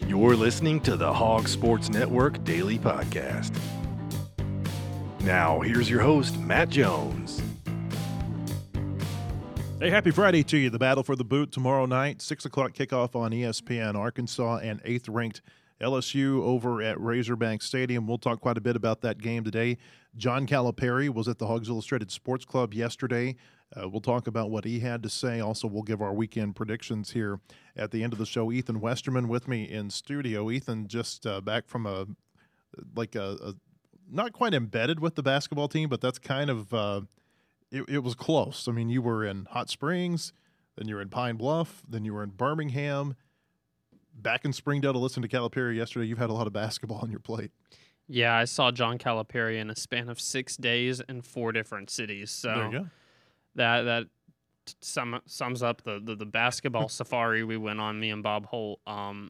You're listening to the Hog Sports Network Daily Podcast. Now, here's your host, Matt Jones. Hey, happy Friday to you. The battle for the boot tomorrow night, 6 o'clock kickoff on ESPN. Arkansas and 8th-ranked LSU over at Razorbank Stadium. We'll talk quite a bit about that game today. John Calipari was at the Hogs Illustrated Sports Club yesterday. We'll talk about what he had to say. Also, we'll give our weekend predictions here at the end of the show. Ethan Westerman with me in studio. Ethan, just back from a not quite embedded with the basketball team, but that's kind of it was close. I mean, you were in Hot Springs, then you were in Pine Bluff, then you were in Birmingham. Back in Springdale to listen to Calipari yesterday. You've had a lot of basketball on your plate. Yeah, I saw John Calipari in a span of 6 days in 4 different cities. So There you go. that sums up the basketball safari we went on, me and Bob Holt. I'm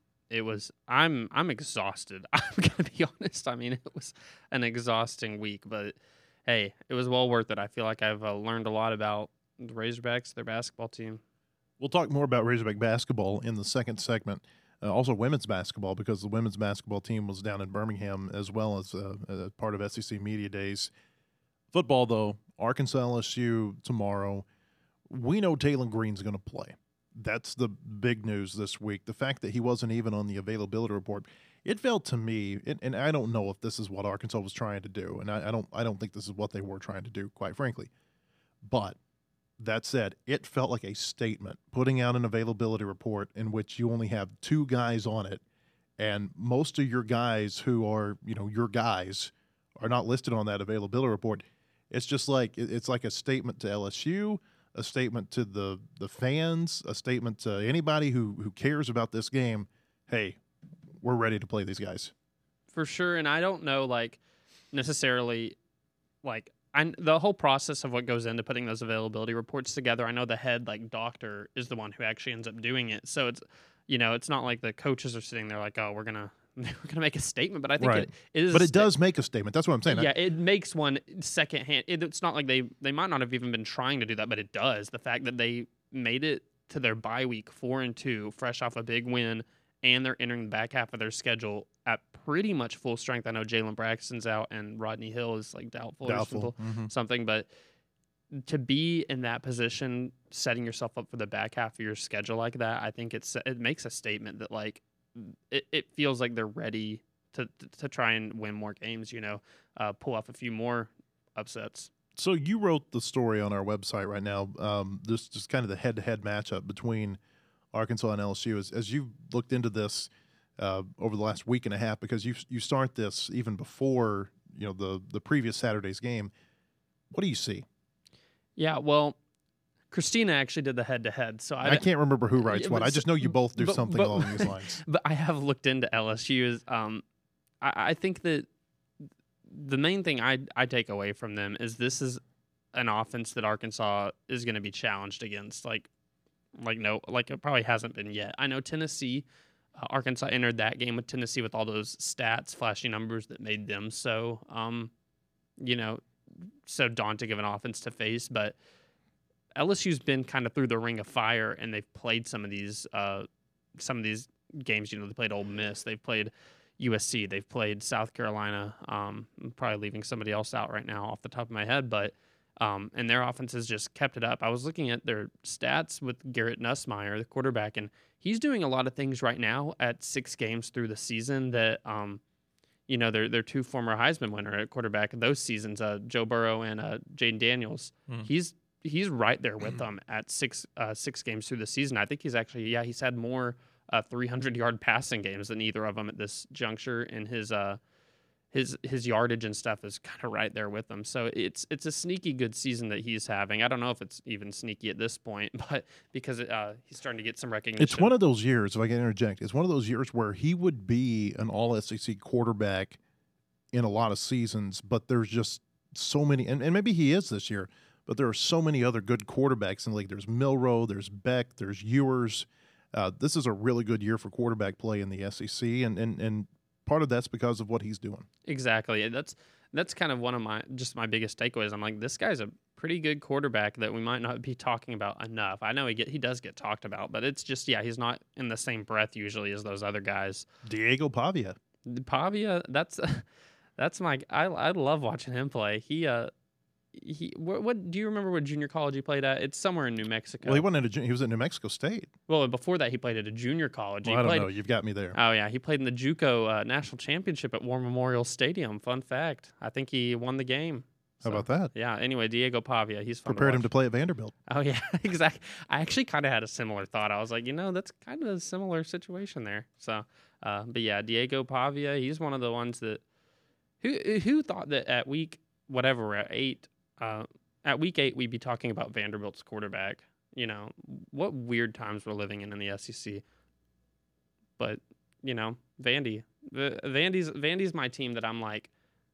exhausted. I'm gonna be honest. I mean, it was an exhausting week, but hey, it was well worth it. I feel like I've learned a lot about the Razorbacks, their basketball team. We'll talk more about Razorback basketball in the second segment. Also women's basketball, because the women's basketball team was down in Birmingham as well as part of SEC Media Days. Football, though, Arkansas LSU tomorrow. We know Taylon Green's going to play. That's the big news this week. The fact that he wasn't even on the availability report, it felt to me, and I don't know if this is what Arkansas was trying to do, and I don't think this is what they were trying to do, quite frankly. But that said, it felt like a statement, putting out an availability report in which you only have 2 guys on it, and most of your guys who are, your guys are not listed on that availability report. It's just like it's like a statement to LSU, a statement to the fans, a statement to anybody who cares about this game. Hey, we're ready to play these guys. For sure, and I don't know, necessarily, the whole process of what goes into putting those availability reports together. I know the head, doctor is the one who actually ends up doing it. So it's, it's not like the coaches are sitting there like, oh, we're gonna make a statement. But I think Right. it is. But it does make a statement. That's what I'm saying. Yeah, it makes one secondhand. It's not like they might not have even been trying to do that, but it does. The fact that they made it to their bye week 4-2, fresh off a big win, and they're entering the back half of their schedule at pretty much full strength. I know Jalen Braxton's out and Rodney Hill is doubtful. Or something, but to be in that position, setting yourself up for the back half of your schedule like that, I think it makes a statement that it feels like they're ready to try and win more games. Pull off a few more upsets. So you wrote the story on our website right now. This just kind of the head-to-head matchup between Arkansas and LSU. As you've looked into this over the last week and a half, because you start this even before the previous Saturday's game. What do you see? Yeah, well, Christina actually did the head-to-head, so I can't remember who writes what. I just know you both do something but, along these lines. But I have looked into LSU's. I think that the main thing I take away from them is this is an offense that Arkansas is going to be challenged against. It probably hasn't been yet. I know Tennessee, Arkansas entered that game with Tennessee with all those stats, flashy numbers that made them so daunting of an offense to face. But LSU's been kind of through the ring of fire, and they've played some of these games. They played Ole Miss, they've played USC, they've played South Carolina. I'm probably leaving somebody else out right now off the top of my head, but and their offense has just kept it up. I was looking at their stats with Garrett Nussmeier, the quarterback, and he's doing a lot of things right now at 6 games through the season that their 2 former Heisman winner at quarterback those seasons, Joe Burrow and Jaden Daniels. He's right there with them at 6 games through the season. I think he's had more 300-yard passing games than either of them at this juncture, and his yardage and stuff is kind of right there with them. So it's a sneaky good season that he's having. I don't know if it's even sneaky at this point, but because he's starting to get some recognition. It's one of those years, if I can interject, it's one of those years where he would be an all-SEC quarterback in a lot of seasons, but there's just so many, and maybe he is this year, but there are so many other good quarterbacks in the league. There's Milroe, there's Beck, there's Ewers. This is a really good year for quarterback play in the SEC, and part of that's because of what he's doing. Exactly. That's kind of one of my biggest takeaways. I'm like, this guy's a pretty good quarterback that we might not be talking about enough. I know he does get talked about, but it's just he's not in the same breath usually as those other guys. Diego Pavia. Pavia, that's my I love watching him play. What do you remember what junior college he played at? It's somewhere in New Mexico. Well, he was at New Mexico State. Well, before that he played at a junior college. Well, I don't know. You've got me there. Oh yeah, he played in the JUCO national championship at War Memorial Stadium. Fun fact. I think he won the game. How about that? Yeah. Anyway, Diego Pavia, he's fun. Prepared him to play at Vanderbilt. Oh yeah, exactly. I actually kind of had a similar thought. I was like, that's kind of a similar situation there. So, but yeah, Diego Pavia, he's one of the ones that who thought that at week 8, at week 8 we'd be talking about Vanderbilt's quarterback. What weird times we're living in the SEC. But Vandy's my team that I'm like,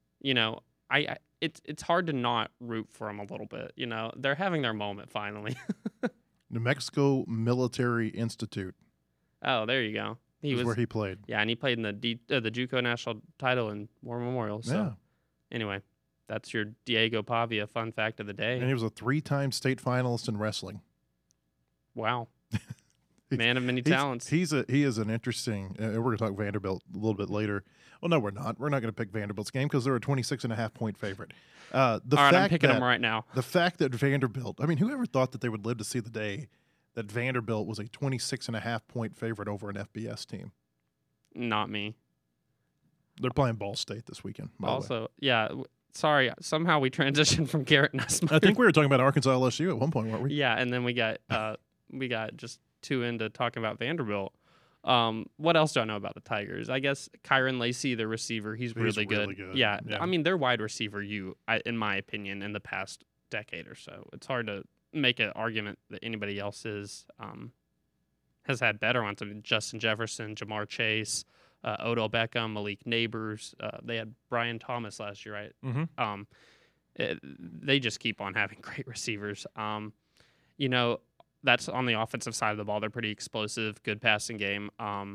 it's hard to not root for them a little bit. They're having their moment finally. New Mexico Military Institute. Oh, there you go. He was where he played. Yeah, and he played in the JUCO national title in War Memorial. So anyway, that's your Diego Pavia fun fact of the day. And he was a 3-time state finalist in wrestling. Wow. Man of many talents. He is an interesting. We're going to talk Vanderbilt a little bit later. Well, no, we're not. We're not going to pick Vanderbilt's game because they're a 26.5-point favorite. All right, I'm picking them right now. The fact that Vanderbilt. I mean, whoever thought that they would live to see the day that Vanderbilt was a 26.5-point favorite over an FBS team? Not me. They're playing Ball State this weekend. Also, yeah. Sorry, somehow we transitioned from Garrett Nussmeier. I think we were talking about Arkansas LSU at one point, weren't we? Yeah, and then we got just too into talking about Vanderbilt. What else do I know about the Tigers? I guess Kyron Lacey, the receiver, he's really good. Yeah, I mean, they're wide receiver in my opinion, in the past decade or so. It's hard to make an argument that anybody else has had better ones. I mean, Justin Jefferson, Jamar Chase, Odell Beckham, Malik Neighbors. They had Brian Thomas last year, right? Mm-hmm. They just keep on having great receivers. That's on the offensive side of the ball. They're pretty explosive, good passing game.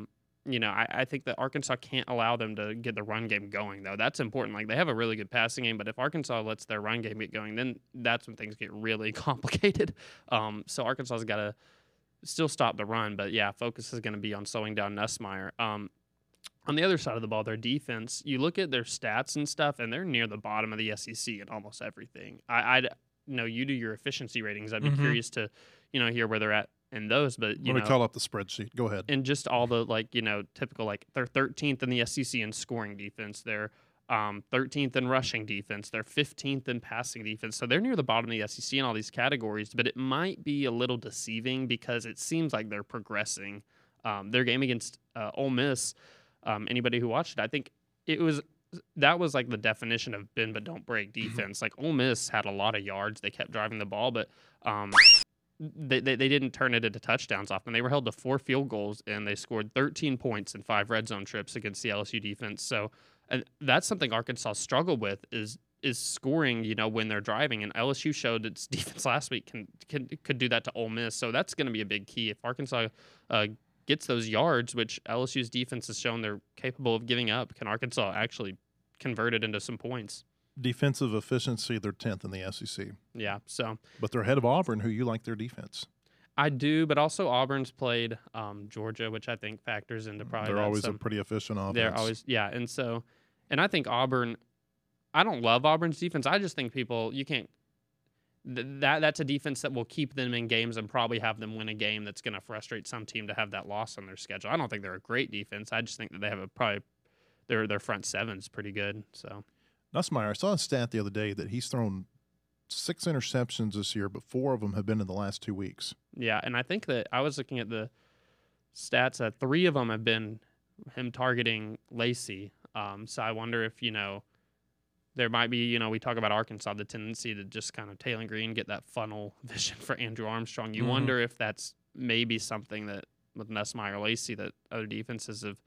I think that Arkansas can't allow them to get the run game going, though. That's important. Like, they have a really good passing game, but if Arkansas lets their run game get going, then that's when things get really complicated. So Arkansas's got to still stop the run, but yeah, focus is going to be on slowing down Nussmeier. On the other side of the ball, their defense, you look at their stats and stuff, and they're near the bottom of the SEC in almost everything. I know you do your efficiency ratings. I'd be curious to, hear where they're at in those. But let me call up the spreadsheet. Go ahead. And just all the typical they're 13th in the SEC in scoring defense. They're 13th in rushing defense. They're 15th in passing defense. So they're near the bottom of the SEC in all these categories. But it might be a little deceiving because it seems like they're progressing. Their game against Ole Miss. Anybody who watched it, I think that was like the definition of bend but don't break defense. Like, Ole Miss had a lot of yards. They kept driving the ball, but they didn't turn it into touchdowns often. They were held to 4 field goals, and they scored 13 points in 5 red zone trips against the LSU defense. So that's something Arkansas struggled with is scoring, when they're driving. And LSU showed its defense last week could do that to Ole Miss. So that's going to be a big key. If Arkansas gets those yards, which LSU's defense has shown they're capable of giving up, can Arkansas actually convert it into some points? Defensive efficiency, they're 10th in the SEC. Yeah, so. But they're ahead of Auburn, who you like their defense. I do, but also Auburn's played Georgia, which I think factors into probably. They're always a pretty efficient offense. They're always, and I think Auburn. I don't love Auburn's defense. I just think you can't. That's a defense that will keep them in games and probably have them win a game that's going to frustrate some team to have that loss on their schedule. I don't think they're a great defense. I just think that they have their front seven's pretty good. So. Nussmeier, I saw a stat the other day that he's thrown 6 interceptions this year, but 4 of them have been in the last 2 weeks. Yeah, and I think that I was looking at the stats. 3 of them have been him targeting Lacey. So I wonder if, there might be, we talk about Arkansas, the tendency to just kind of Taylor Green, get that funnel vision for Andrew Armstrong. You wonder if that's maybe something that with Nussmeier Lacey that other defenses have,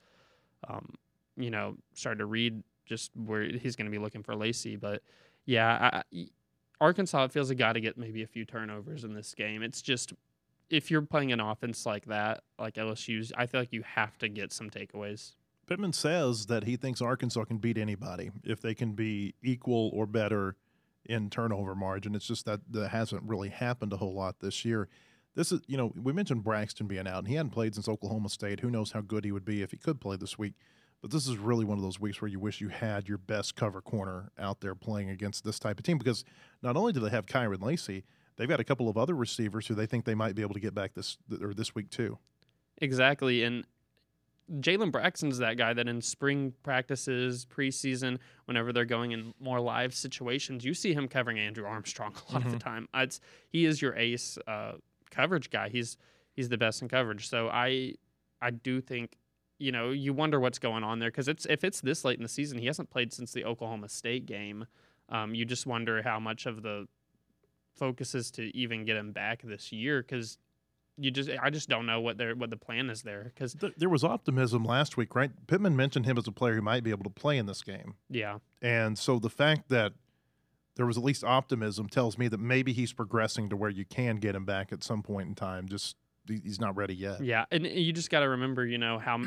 started to read just where he's going to be looking for Lacey. But, yeah, Arkansas, it feels like got to get maybe a few turnovers in this game. It's just if you're playing an offense like that, like LSU's, I feel like you have to get some takeaways. Pittman says that he thinks Arkansas can beat anybody if they can be equal or better in turnover margin. It's just that hasn't really happened a whole lot this year. This is, we mentioned Braxton being out, and he hadn't played since Oklahoma State. Who knows how good he would be if he could play this week. But this is really one of those weeks where you wish you had your best cover corner out there playing against this type of team, because not only do they have Kyron Lacey, they've got a couple of other receivers who they think they might be able to get back this week too. Exactly, and Jalen Braxton's that guy that in spring practices, preseason, whenever they're going in more live situations, you see him covering Andrew Armstrong a lot of the time. He is your ace coverage guy. He's the best in coverage. So I do think, you wonder what's going on there, because if it's this late in the season, he hasn't played since the Oklahoma State game. You just wonder how much of the focus is to even get him back this year, because I just don't know what the plan is there. Because there was optimism last week, right? Pittman mentioned him as a player who might be able to play in this game. Yeah. And so the fact that there was at least optimism tells me that maybe he's progressing to where you can get him back at some point in time. Just he's not ready yet. Yeah, and you just got to remember, how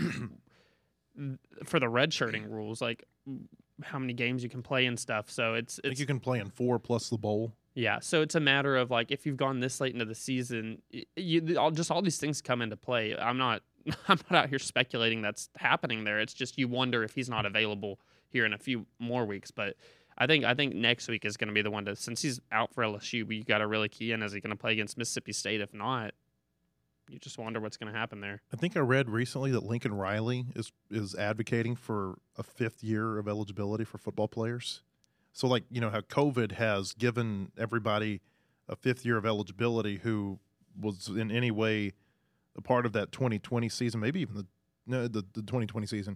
for the redshirting rules, like how many games you can play and stuff. So it's I think you can play in 4 plus the bowl. Yeah, so it's a matter of, like, if you've gone this late into the season, all these things come into play. I'm not out here speculating that's happening there. It's just you wonder if he's not available here in a few more weeks. But I think next week is going to be the one to, since he's out for LSU, you got to really key in. Is he going to play against Mississippi State? If not, you just wonder what's going to happen there. I think I read recently that Lincoln Riley is advocating for a 5th year of eligibility for football players. So, like, how COVID has given everybody a 5th year of eligibility who was in any way a part of that 2020 season, maybe even the 2020 season.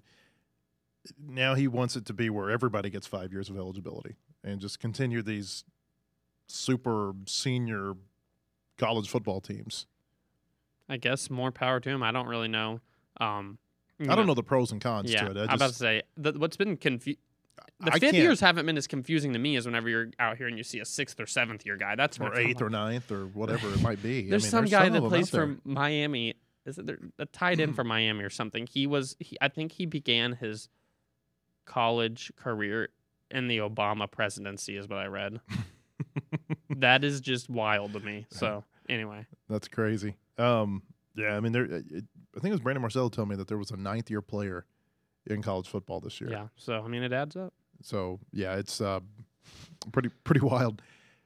Now he wants it to be where everybody gets 5 years of eligibility and just continue these super senior college football teams. I guess more power to him. I don't really know. I don't know the pros and cons to it. I'm about to say, what's been confusing. The 5th years haven't been as confusing to me as whenever you're out here and you see a 6th or 7th year guy. That's or 8th or 9th or whatever it might be. There's some guy that plays for Miami. Is it a tight end for Miami or something? I think he began his college career in the Obama presidency, is what I read. That is just wild to me. So anyway, that's crazy. Yeah, I mean, I think it was Brandon Marcello told me that there was a 9th year player in college football this year. Yeah, so I mean, it adds up. So yeah, it's pretty wild.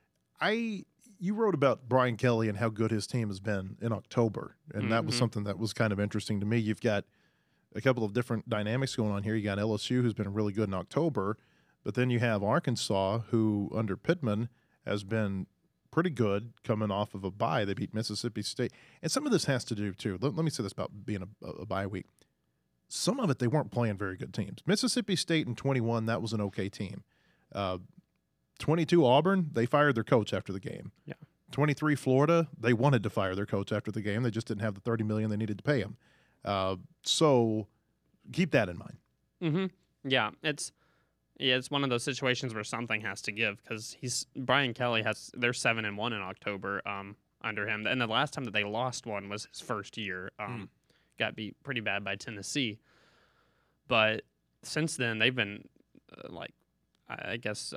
You wrote about Brian Kelly and how good his team has been in October, and that was something that was kind of interesting to me. You've got a couple of different dynamics going on here. You got LSU, who's been really good in October, but then you have Arkansas, who under Pittman has been pretty good coming off of a bye. They beat Mississippi State, and some of this has to do too. Let me say this about being a bye week. Some of it, they weren't playing very good teams. Mississippi State in 21, that was an okay team. 22 Auburn, they fired their coach after the game. Yeah. 23 Florida, they wanted to fire their coach after the game. They just didn't have the $30 million they needed to pay him. So keep that in mind. Mm-hmm. Yeah, it's one of those situations where something has to give, because Brian Kelly they're 7-1 in October under him, and the last time that they lost one was his first year. Got beat pretty bad by Tennessee, but since then they've been I guess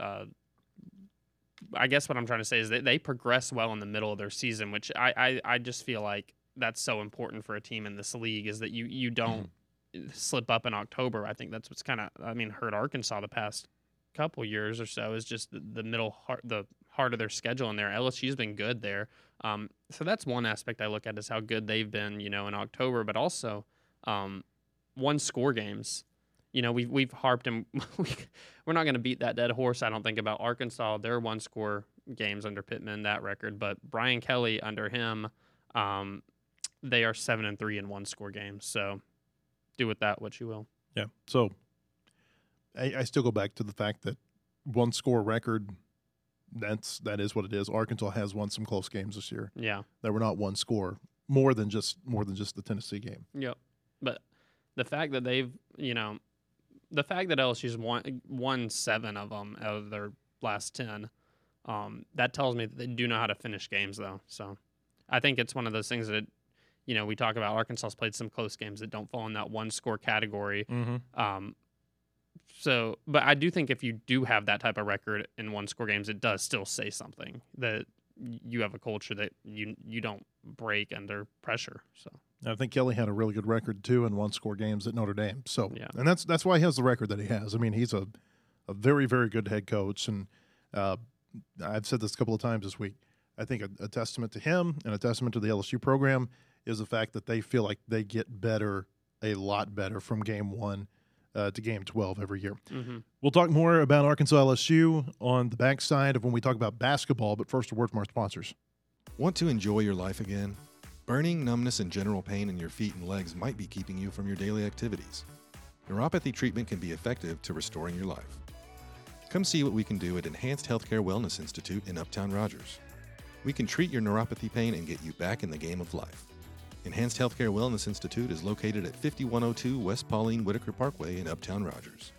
what I'm trying to say is they progress well in the middle of their season, which I just feel like that's so important for a team in this league, is that you don't slip up in October. I think that's what's kind of hurt Arkansas the past couple years or so, is just the middle heart of their schedule in there. LSU's been good there. So that's one aspect I look at, is how good they've been, in October, but also one score games. We've harped, and we're not going to beat that dead horse, I don't think, about Arkansas. Their one score games under Pittman, that record, but Brian Kelly under him, they are 7-3 in one score games. So do with that what you will. Yeah. So I still go back to the fact that one score record, that is what it is. Arkansas has won some close games this year. Yeah. That were not one score, more than just the Tennessee game. Yep. But the fact that the fact that LSU's won 7 of them out of their last 10, that tells me that they do know how to finish games, though. So I think it's one of those things that, we talk about. Arkansas's played some close games that don't fall in that one score category. So, but I do think if you do have that type of record in one-score games, it does still say something that you have a culture that you don't break under pressure. So I think Kelly had a really good record too in one-score games at Notre Dame. So, Yeah. and that's why he has the record that he has. I mean, he's a very, very good head coach, and I've said this a couple of times this week. I think a testament to him and a testament to the LSU program is the fact that they feel like they get better, a lot better, from game 1 to game 12 every year. Mm-hmm. We'll talk more about Arkansas LSU on the backside of when we talk about basketball, but first, a word from our sponsors. Want to enjoy your life again? Burning, numbness, and general pain in your feet and legs might be keeping you from your daily activities. Neuropathy treatment can be effective to restoring your life. Come see what we can do at Enhanced Healthcare Wellness Institute in Uptown Rogers. We can treat your neuropathy pain and get you back in the game of life. Enhanced Healthcare Wellness Institute is located at 5102 West Pauline Whitaker Parkway in Uptown Rogers.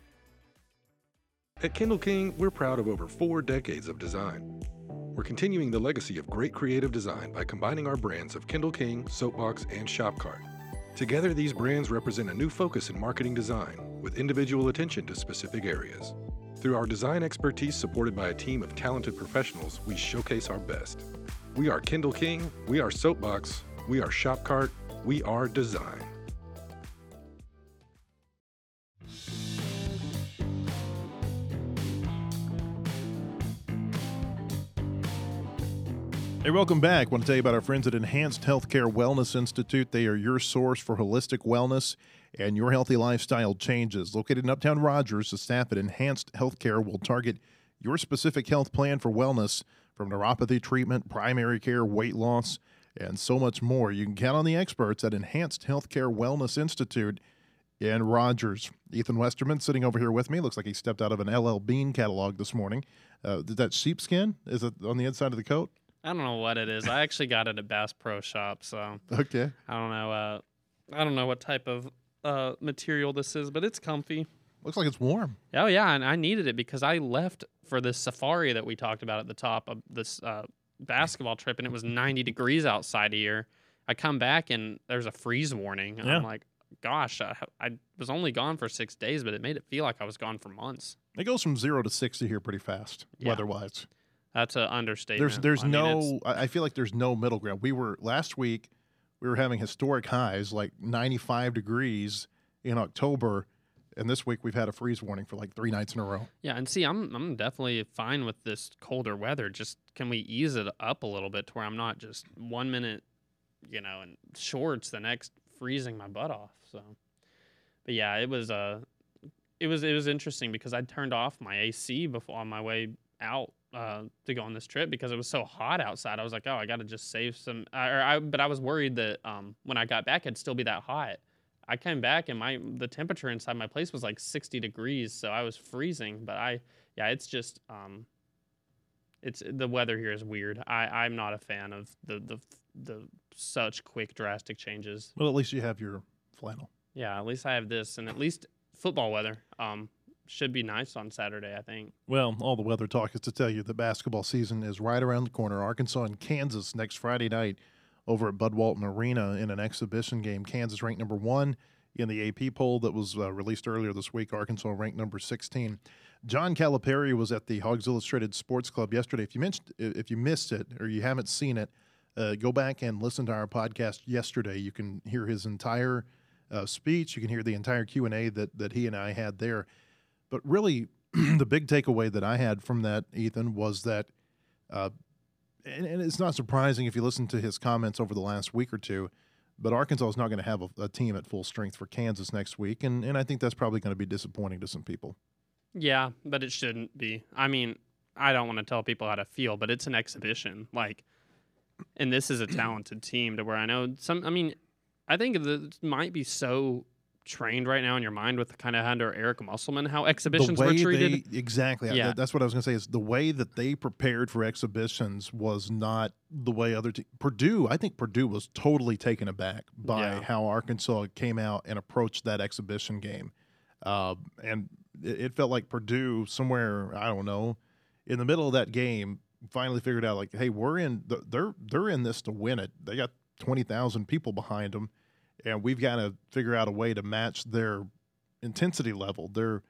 At Kindle King, we're proud of over 4 decades of design. We're continuing the legacy of great creative design by combining our brands of Kindle King, Soapbox, and Shopcart. Together, these brands represent a new focus in marketing design, with individual attention to specific areas. Through our design expertise supported by a team of talented professionals, we showcase our best. We are Kindle King, we are Soapbox, we are Shopcart, we are design. Hey, welcome back. I want to tell you about our friends at Enhanced Healthcare Wellness Institute. They are your source for holistic wellness and your healthy lifestyle changes. Located in Uptown Rogers, the staff at Enhanced Healthcare will target your specific health plan for wellness, from neuropathy treatment, primary care, weight loss, and so much more. You can count on the experts at Enhanced Healthcare Wellness Institute in Rogers. Ethan Westerman sitting over here with me. Looks like he stepped out of an LL Bean catalog this morning. Did that sheepskin? Is it on the inside of the coat? I don't know what it is. I actually got it at Bass Pro Shop, so Okay. I don't know. I don't know what type of material this is, but it's comfy. Looks like it's warm. Oh yeah, and I needed it because I left for this safari that we talked about at the top of this basketball trip, and it was 90 degrees outside here. I come back and there's a freeze warning. And Yeah. I'm like, gosh, I was only gone for 6 days, but it made it feel like I was gone for months. It goes from 0 to 60 here pretty fast, Yeah. weather-wise. That's an understatement. There's I mean, no. I feel like there's no middle ground. Last week, we were having historic highs, like 95 degrees in October, and this week we've had a freeze warning for like 3 nights in a row. Yeah, and see, I'm definitely fine with this colder weather. Just can we ease it up a little bit to where I'm not just 1 minute, in shorts, the next freezing my butt off. So, but yeah, it was interesting because I turned off my AC before on my way out to go on this trip because it was so hot outside. I was like, oh, I got to just save some. But I was worried that when I got back, it'd still be that hot. I came back and the temperature inside my place was like 60 degrees, so I was freezing. But it's just it's the weather here is weird. I'm not a fan of the such quick drastic changes. Well, at least you have your flannel. Yeah, at least I have this, and at least football weather should be nice on Saturday, I think. Well, all the weather talk is to tell you the basketball season is right around the corner. Arkansas and Kansas next Friday night over at Bud Walton Arena in an exhibition game. Kansas ranked number 1 in the AP poll that was released earlier this week. Arkansas ranked number 16. John Calipari was at the Hogs Illustrated Sports Club yesterday. If you missed it or you haven't seen it, go back and listen to our podcast yesterday. You can hear his entire speech. You can hear the entire Q&A that he and I had there. But really, the big takeaway that I had from that, Ethan, was that, and it's not surprising if you listen to his comments over the last week or two, but Arkansas is not going to have a team at full strength for Kansas next week, and I think that's probably going to be disappointing to some people. Yeah, but it shouldn't be. I mean, I don't want to tell people how to feel, but it's an exhibition. And this is a talented team to where I know I think it might be so trained right now in your mind with kind of under Eric Musselman, how exhibitions were treated. Exactly. Yeah. That's what I was going to say is the way that they prepared for exhibitions was not the way other teams. I think Purdue was totally taken aback by how Arkansas came out and approached that exhibition game. And it felt like Purdue somewhere, I don't know, in the middle of that game finally figured out like, hey, they're in this to win it. They got 20,000 people behind them. And we've got to figure out a way to match their intensity level, their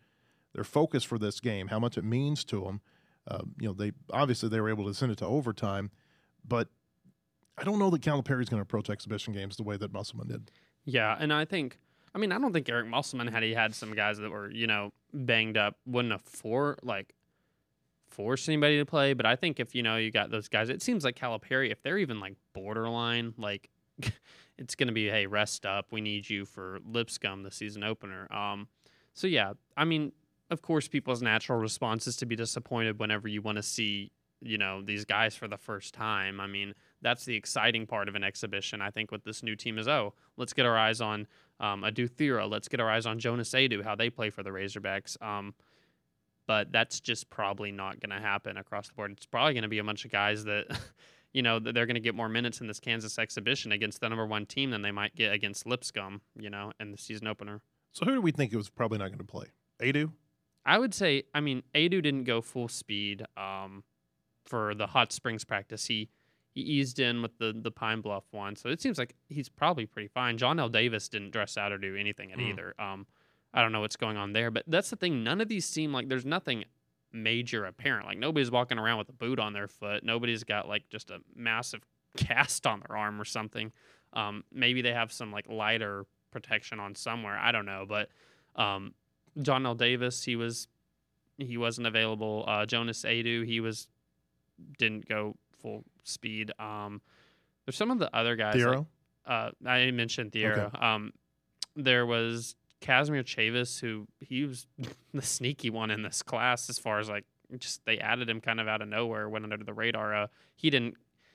their focus for this game, how much it means to them. They were able to send it to overtime, but I don't know that Calipari's going to approach exhibition games the way that Musselman did. Yeah, and I don't think Eric Musselman, had he had some guys that were, banged up, wouldn't have forced anybody to play. But I think if, you got those guys, it seems like Calipari, if they're even like borderline, like it's going to be, hey, rest up. We need you for Lipscomb, the season opener. So, yeah, of course, people's natural response is to be disappointed whenever you want to see, these guys for the first time. That's the exciting part of an exhibition, I think, with this new team is, let's get our eyes on Adu Thera. Let's get our eyes on Jonas Adu, how they play for the Razorbacks. But that's just probably not going to happen across the board. It's probably going to be a bunch of guys that, that they're going to get more minutes in this Kansas exhibition against the number one team than they might get against Lipscomb, in the season opener. So who do we think it was probably not going to play? Adu? I would say, Adu didn't go full speed for the Hot Springs practice. He eased in with the Pine Bluff one, so it seems like he's probably pretty fine. John L. Davis didn't dress out or do anything at either. I don't know what's going on there, but that's the thing. None of these seem like there's nothing major apparent. Like nobody's walking around with a boot on their foot. Nobody's got like just a massive cast on their arm or something. Maybe they have some like lighter protection on somewhere. I don't know, but John L. Davis, he wasn't available. Jonas Adu, didn't go full speed. There's some of the other guys. Thiero? I mentioned Thiero. Okay. There was Casimir Chavis, who he was the sneaky one in this class as far as like just they added him kind of out of nowhere, went under the radar. He didn't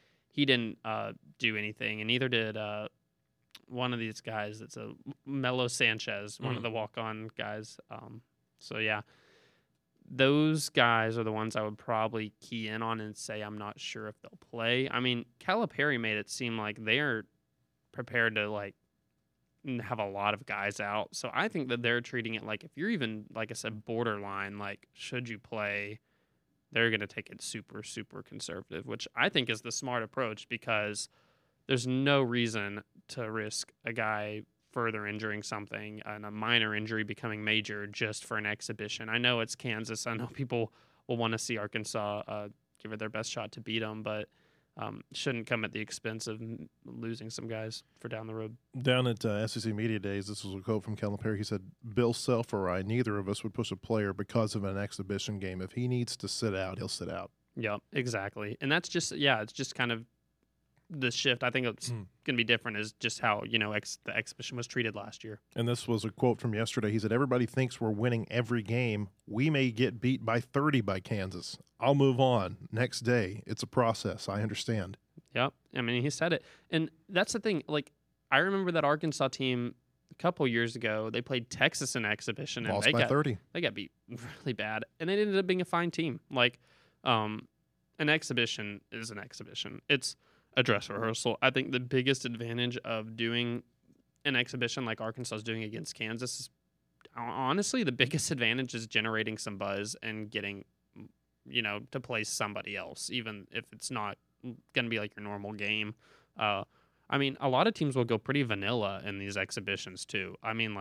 do anything, and neither did one of these guys. It's a Melo Sanchez, one of the walk-on guys. So yeah, those guys are the ones I would probably key in on and say I'm not sure if they'll play. Calipari made it seem like they're prepared to like have a lot of guys out. So I think that they're treating it like if you're even, like I said, borderline, like should you play, they're going to take it super, super conservative, which I think is the smart approach because there's no reason to risk a guy further injuring something and a minor injury becoming major just for an exhibition. I know it's Kansas. I know people will want to see Arkansas give it their best shot to beat them, but shouldn't come at the expense of losing some guys for down the road. Down at SEC Media Days, this was a quote from Calipari. He said, Bill Self or I, neither of us would push a player because of an exhibition game. If he needs to sit out, he'll sit out. Yeah, exactly. And that's just, it's just kind of the shift. I think it's going to be different is just how, the exhibition was treated last year. And this was a quote from yesterday. He said, everybody thinks we're winning every game. We may get beat by 30 by Kansas. I'll move on. Next day. It's a process. I understand. Yep. He said it. And that's the thing. Like, I remember that Arkansas team a couple years ago, they played Texas in exhibition. And lost by 30. They got beat really bad. And it ended up being a fine team. Like, an exhibition is an exhibition. It's a dress rehearsal. I think the biggest advantage of doing an exhibition like Arkansas is doing against Kansas is honestly the biggest advantage is generating some buzz and getting, to play somebody else, even if it's not going to be like your normal game. A lot of teams will go pretty vanilla in these exhibitions too.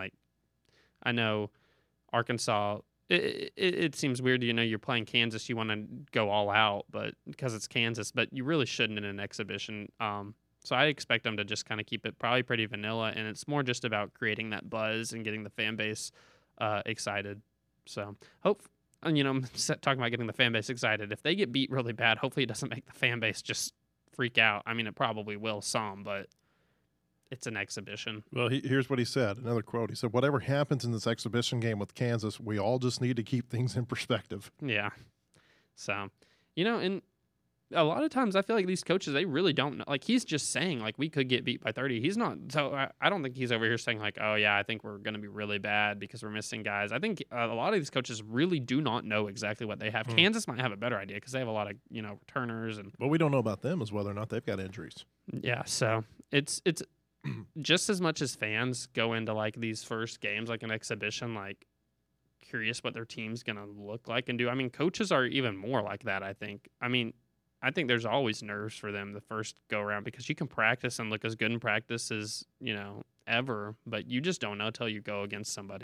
I know Arkansas, it seems weird, you're playing Kansas, you want to go all out, but because it's Kansas, but you really shouldn't in an exhibition. So I expect them to just kind of keep it probably pretty vanilla, and it's more just about creating that buzz and getting the fan base excited. So I'm talking about getting the fan base excited. If they get beat really bad, hopefully it doesn't make the fan base just freak out. It probably will some, but it's an exhibition. Well, here's what he said. Another quote. He said, whatever happens in this exhibition game with Kansas, we all just need to keep things in perspective. Yeah. So, and a lot of times I feel like these coaches, they really don't know. Like, he's just saying, like, we could get beat by 30. He's not. So I don't think he's over here saying, like, oh, yeah, I think we're going to be really bad because we're missing guys. I think a lot of these coaches really do not know exactly what they have. Kansas might have a better idea because they have a lot of, returners. And what we don't know about them is whether or not they've got injuries. Yeah. So it's just as much as fans go into, like, these first games, like an exhibition, like, curious what their team's going to look like and do. Coaches are even more like that, I think. I think there's always nerves for them the first go-around because you can practice and look as good in practice as, ever, but you just don't know till you go against somebody.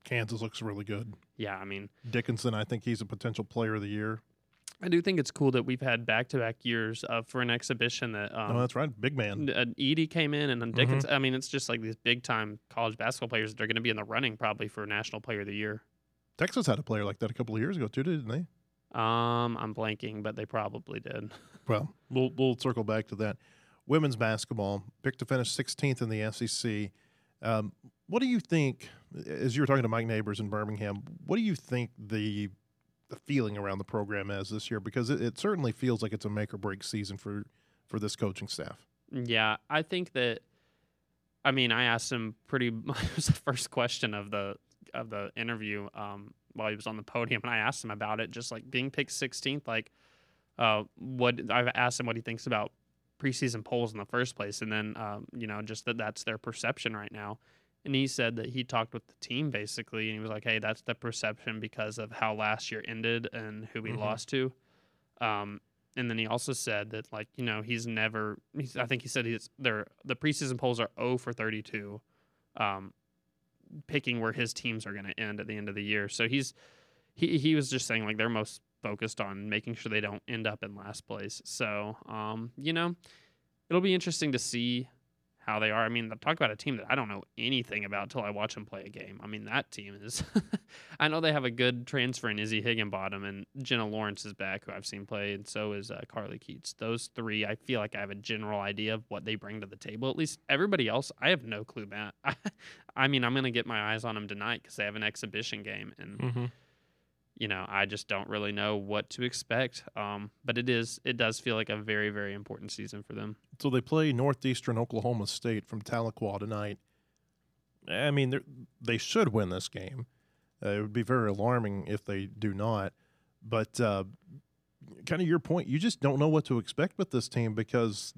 Kansas looks really good. Yeah, I mean, Dickinson, I think he's a potential player of the year. I do think it's cool that we've had back-to-back years for an exhibition that No, that's right. Big man. Edey came in and then Dickinson. I mean, it's just like these big-time college basketball players that are going to be in the running probably for National Player of the Year. Texas had a player like that a couple of years ago too, didn't they? I'm blanking, but they probably did. Well, we'll circle back to that. Women's basketball picked to finish 16th in the SEC. What do you think, as you were talking to Mike Neighbors in Birmingham, what do you think the feeling around the program is this year? Because it certainly feels like it's a make or break season for this coaching staff. Yeah, I think that. I mean, I asked him it was the first question of the interview while he was on the podium, and I asked him about it, just like being picked 16th. Like, I've asked him what he thinks about preseason polls in the first place, and then just that's their perception right now. And he said that he talked with the team basically, and he was like, "Hey, that's the perception because of how last year ended and who we lost to." And then he also said that, like, he's never. I think he said the preseason polls are 0 for 32, picking where his teams are going to end at the end of the year. So he was just saying, like, they're most focused on making sure they don't end up in last place. So it'll be interesting to see how they are. I mean, talk about a team that I don't know anything about until I watch them play a game. I mean, that team is – I know they have a good transfer in Izzy Higginbottom, and Jenna Lawrence is back, who I've seen play, and so is Carly Keats. Those three, I feel like I have a general idea of what they bring to the table. At least everybody else, I have no clue, Matt. I mean, I'm going to get my eyes on them tonight because they have an exhibition game, and I just don't really know what to expect. But it does feel like a very, very important season for them. So they play Northeastern Oklahoma State from Tahlequah tonight. I mean, they should win this game. It would be very alarming if they do not. But kind of your point, you just don't know what to expect with this team because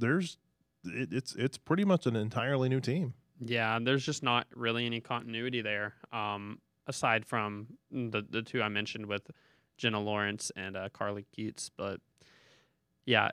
it's pretty much an entirely new team. Yeah, there's just not really any continuity there. Aside from the two I mentioned with Jenna Lawrence and Carly Keats. But yeah,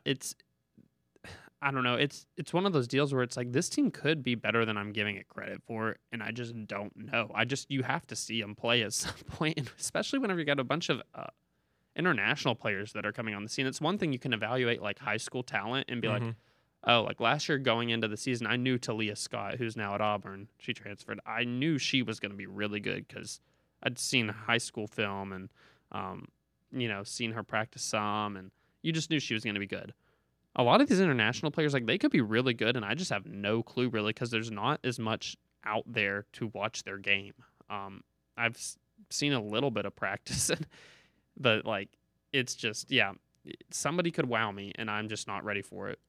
I don't know. It's one of those deals where it's like this team could be better than I'm giving it credit for, and I just don't know. You have to see them play at some point, and especially whenever you got a bunch of international players that are coming on the scene. It's one thing you can evaluate like high school talent and be like, oh, like last year going into the season, I knew Talia Scott, who's now at Auburn. She transferred. I knew she was going to be really good because I'd seen high school film and, seen her practice some, and you just knew she was going to be good. A lot of these international players, like they could be really good, and I just have no clue really because there's not as much out there to watch their game. I've seen a little bit of practice, but like it's just, somebody could wow me, and I'm just not ready for it.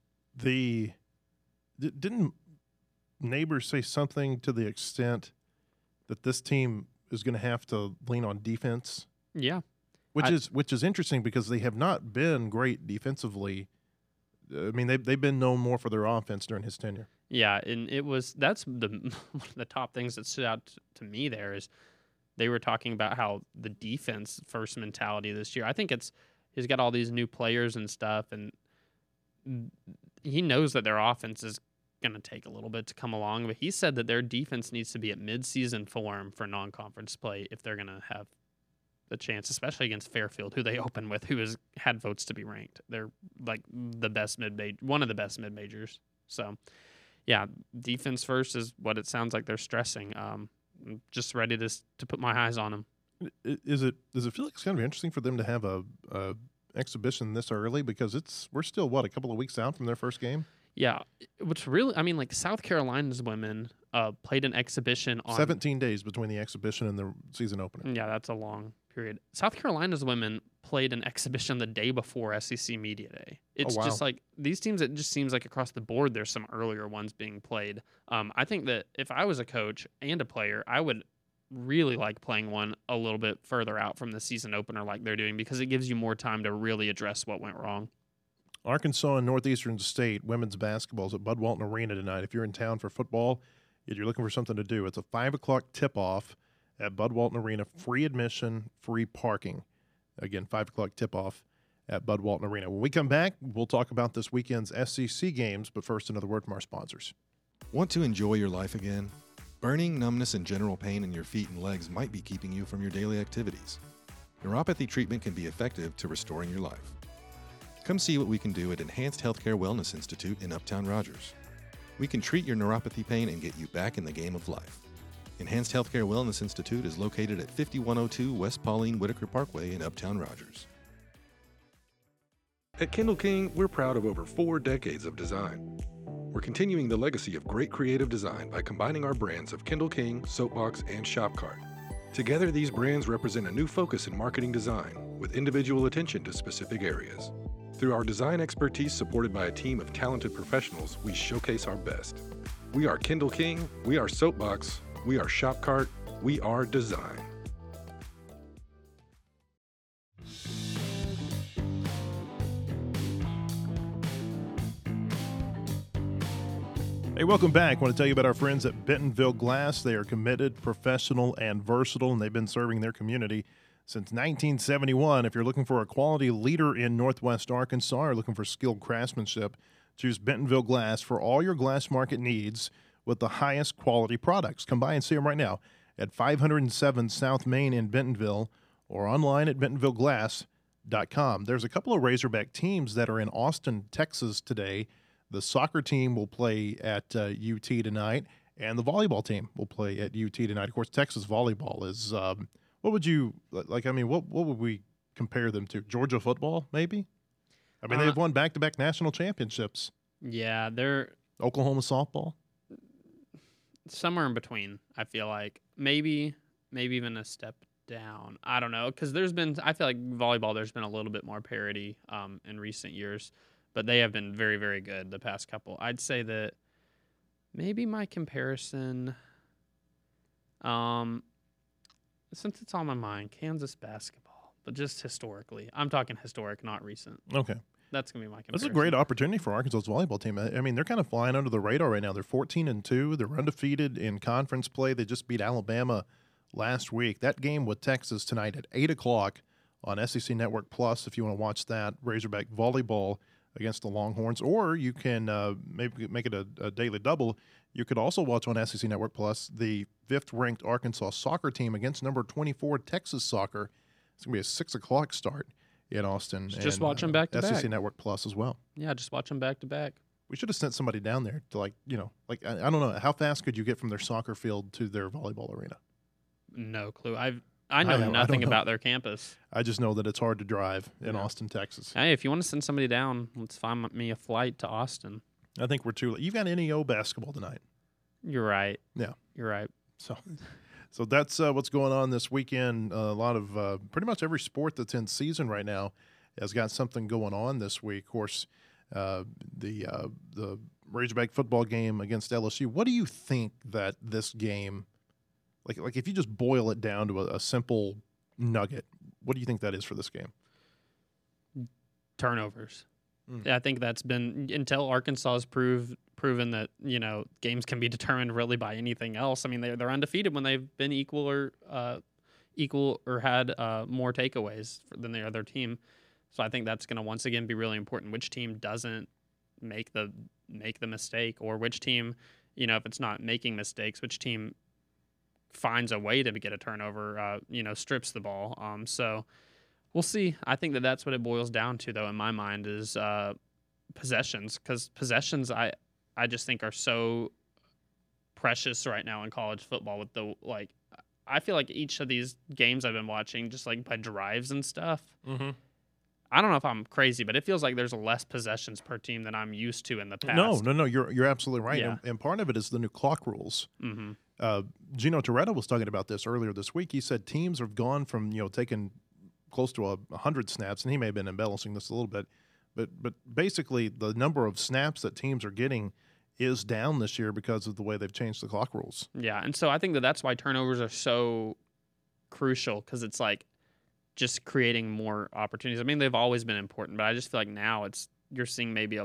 Didn't Neighbors say something to the extent that this team is going to have to lean on defense? Yeah. Which is interesting because they have not been great defensively. I mean, they've been known more for their offense during his tenure. Yeah, and that's one of the top things that stood out to me there is they were talking about how the defense first mentality this year. I think he's got all these new players and stuff, and he knows that their offense is going to take a little bit to come along, but he said that their defense needs to be at mid-season form for non-conference play if they're going to have the chance, especially against Fairfield, who they open with, who has had votes to be ranked. They're like one of the best mid-majors. So, yeah, defense first is what it sounds like they're stressing. I'm just ready to put my eyes on them. Does it feel like it's going to be interesting for them to have a exhibition this early because we're still a couple of weeks out from their first game? Yeah, what's really, I mean, like South Carolina's women played an exhibition on 17 days between the exhibition and the season opener. Yeah, that's a long period. South Carolina's women played an exhibition the day before SEC Media Day. It's just like these teams, it just seems like across the board there's some earlier ones being played. I think that if I was a coach and a player, I would really like playing one a little bit further out from the season opener like they're doing because it gives you more time to really address what went wrong. Arkansas and Northeastern State women's basketball is at Bud Walton Arena tonight. If you're in town for football, if you're looking for something to do, it's a 5 o'clock tip-off at Bud Walton Arena. Free admission, free parking. Again, 5 o'clock tip-off at Bud Walton Arena. When we come back, we'll talk about this weekend's SEC games, but first, another word from our sponsors. Want to enjoy your life again? Burning, numbness, and general pain in your feet and legs might be keeping you from your daily activities. Neuropathy treatment can be effective to restoring your life. Come see what we can do at Enhanced Healthcare Wellness Institute in Uptown Rogers. We can treat your neuropathy pain and get you back in the game of life. Enhanced Healthcare Wellness Institute is located at 5102 West Pauline Whitaker Parkway in Uptown Rogers. At Kindle King, we're proud of over 4 decades of design. We're continuing the legacy of great creative design by combining our brands of Kindle King, Soapbox, and Shopcart. Together, these brands represent a new focus in marketing design, with individual attention to specific areas. Through our design expertise supported by a team of talented professionals, we showcase our best. We are Kindle King, we are Soapbox, we are Shopcart, we are design. Hey, welcome back. I want to tell you about our friends at Bentonville Glass. They are committed, professional, and versatile, and they've been serving their community since 1971. If you're looking for a quality leader in Northwest Arkansas or looking for skilled craftsmanship, choose Bentonville Glass for all your glass market needs with the highest quality products. Come by and see them right now at 507 South Main in Bentonville or online at bentonvilleglass.com. There's a couple of Razorback teams that are in Austin, Texas today. The soccer team will play at UT tonight, and the volleyball team will play at UT tonight. Of course, Texas volleyball is what would you like? I mean, what would we compare them to? Georgia football, maybe? I mean, they've won back-to-back national championships. Yeah, they're Oklahoma softball. somewhere in between. I feel like maybe even a step down. I don't know, because I feel like volleyball. There's been a little bit more parity in recent years. But they have been very, very good the past couple. I'd say that maybe my comparison, since it's on my mind, Kansas basketball, but just historically. I'm talking historic, not recent. Okay. That's going to be my comparison. That's a great opportunity for Arkansas's volleyball team. I mean, they're kind of flying under the radar right now. They're 14-2. They're undefeated in conference play. They just beat Alabama last week. That game with Texas tonight at 8 o'clock on SEC Network Plus, if you want to watch that, Razorback volleyball against the Longhorns, or you can maybe make it a daily double. You could also watch on SEC Network Plus the 5th-ranked Arkansas soccer team against number 24 Texas soccer. It's going to be a 6 o'clock start in Austin. Just watch them back to back. SEC Network Plus as well. Yeah, just watch them back to back. We should have sent somebody down there to I don't know, how fast could you get from their soccer field to their volleyball arena? No clue. I know nothing about their campus. I just know that it's hard to drive in Austin, Texas. Hey, if you want to send somebody down, let's find me a flight to Austin. I think we're too late. You've got NEO basketball tonight. You're right. Yeah. You're right. So that's what's going on this weekend. A lot of pretty much every sport that's in season right now has got something going on this week. Of course, the Razorback football game against LSU. What do you think that this game – like if you just boil it down to a simple nugget, what do you think that is for this game? Turnovers. I think that's been until Arkansas has proven that games can be determined really by anything else. I mean, they're undefeated when they've been equal or had more takeaways than the other team. So I think that's going to once again be really important. Which team doesn't make the mistake, or which team, if it's not making mistakes, which team finds a way to get a turnover, strips the ball. So we'll see. I think that's what it boils down to, though, in my mind, is possessions. Because possessions, I just think are so precious right now in college football. With I feel like each of these games I've been watching, just by drives and stuff. Mm-hmm. I don't know if I'm crazy, but it feels like there's less possessions per team than I'm used to in the past. No, you're absolutely right. Yeah. And part of it is the new clock rules. Mm-hmm. Gino Toretto was talking about this earlier this week. He said teams have gone from taking close to 100 snaps, and he may have been embellishing this a little bit, but basically the number of snaps that teams are getting is down this year because of the way they've changed the clock rules. Yeah, and so I think that's why turnovers are so crucial, because it's just creating more opportunities. I mean, they've always been important, but I just feel like now you're seeing maybe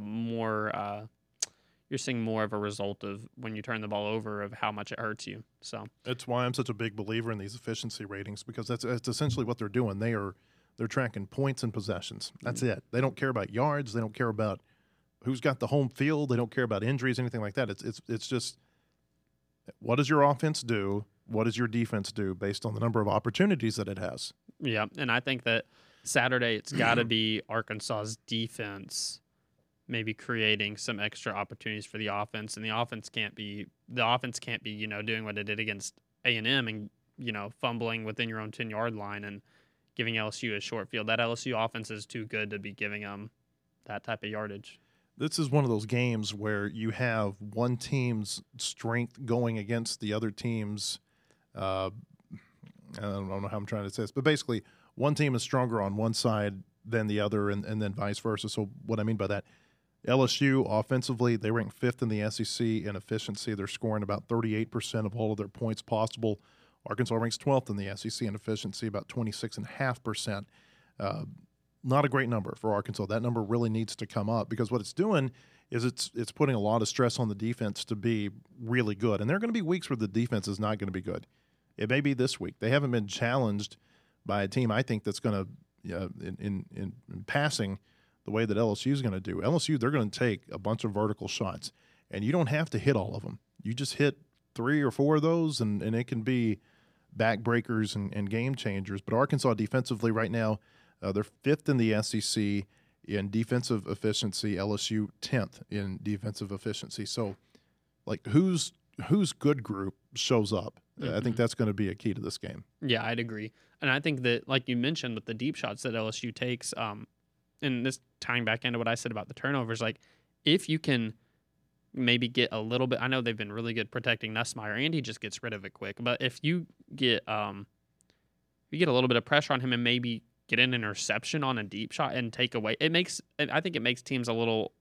you're seeing more of a result of when you turn the ball over of how much it hurts you. So that's why I'm such a big believer in these efficiency ratings, because that's essentially what they're doing. They're tracking points and possessions. That's it. They don't care about yards. They don't care about who's got the home field. They don't care about injuries, anything like that. It's just What does your offense do? What does your defense do based on the number of opportunities that it has? Yeah, and I think that Saturday it's got to be Arkansas's defense maybe creating some extra opportunities for the offense, and the offense can't be doing what it did against A&M and fumbling within your own 10-yard line and giving LSU a short field. That LSU offense is too good to be giving them that type of yardage. This is one of those games where you have one team's strength going against the other team's I don't know how I'm trying to say this, but basically one team is stronger on one side than the other and then vice versa. So what I mean by that, LSU offensively, they rank 5th in the SEC in efficiency. They're scoring about 38% of all of their points possible. Arkansas ranks 12th in the SEC in efficiency, about 26.5%. Not a great number for Arkansas. That number really needs to come up because what it's doing is it's putting a lot of stress on the defense to be really good. And there are going to be weeks where the defense is not going to be good. It may be this week. They haven't been challenged by a team, I think, that's going to, in passing the way that LSU is going to do. LSU, they're going to take a bunch of vertical shots, and you don't have to hit all of them. You just hit 3 or 4 of those, and it can be backbreakers and game changers. But Arkansas defensively right now, they're 5th in the SEC in defensive efficiency, LSU 10th in defensive efficiency. So, like, whose good group shows up? I think that's going to be a key to this game. Yeah, I'd agree. And I think that, like you mentioned, with the deep shots that LSU takes, and this tying back into what I said about the turnovers, like, if you can maybe get a little bit, I know they've been really good protecting Nussmeier, and he just gets rid of it quick. But if you get a little bit of pressure on him and maybe get an interception on a deep shot and take away, I think it makes teams a little,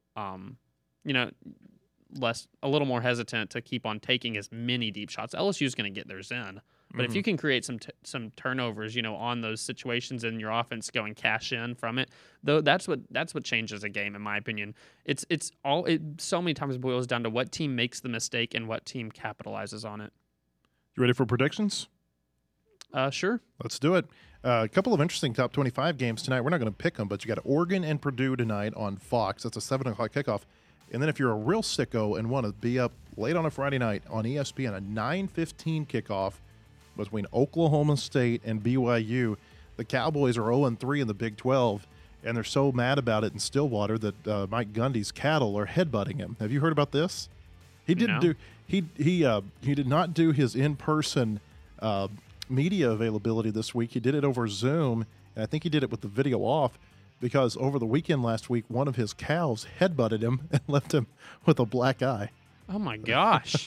a little more hesitant to keep on taking as many deep shots. LSU is going to get theirs in, but if you can create some turnovers, on those situations and your offense go and cash in from it, though, that's what changes a game, in my opinion. It so many times boils down to what team makes the mistake and what team capitalizes on it. You ready for predictions? Sure. Let's do it. A couple of interesting top 25 games tonight. We're not going to pick them, but you got Oregon and Purdue tonight on Fox. That's a 7 o'clock kickoff. And then if you're a real sicko and want to be up late on a Friday night on ESPN, a 9:15 kickoff between Oklahoma State and BYU. The Cowboys are 0-3 in the Big 12, and they're so mad about it in Stillwater that Mike Gundy's cattle are headbutting him. Have you heard about this? He didn't he did not do his in-person media availability this week. He did it over Zoom, and I think he did it with the video off because over the weekend last week, one of his cows headbutted him and left him with a black eye. Oh my gosh!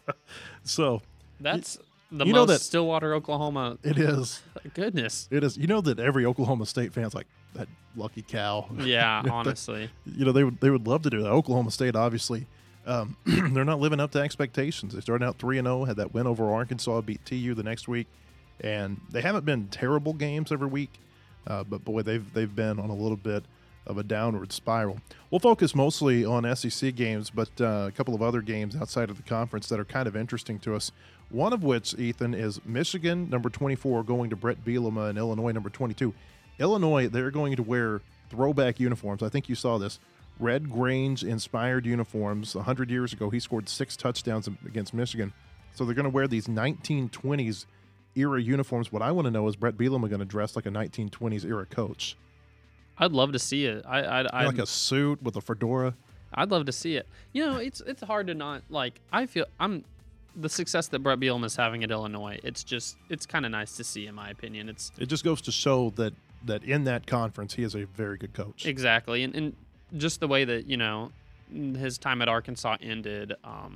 So that's the most Stillwater, Oklahoma. It is. Goodness. It is. You know that every Oklahoma State fan's like, that lucky cow. Yeah, honestly. They would love to do that. Oklahoma State, obviously, they're not living up to expectations. They started out 3-0, had that win over Arkansas, beat TU the next week, and they haven't been terrible games every week, but boy, they've been on a little bit of a downward spiral. We'll focus mostly on SEC games, but a couple of other games outside of the conference that are kind of interesting to us. One of which, Ethan, is Michigan, number 24, going to Brett Bielema, and Illinois, number 22. Illinois, they're going to wear throwback uniforms. I think you saw this. Red Grange-inspired uniforms. 100 years ago, he scored 6 touchdowns against Michigan. So they're going to wear these 1920s era uniforms. What I want to know is Brett Bielema going to dress like a 1920s era coach? I'd love to see it. I like a suit with a fedora. I'd love to see it. It's hard to not like. I feel the success that Brett Bielema is having at Illinois. It's kind of nice to see, in my opinion. It just goes to show that in that conference he is a very good coach. Exactly, and just the way that his time at Arkansas ended.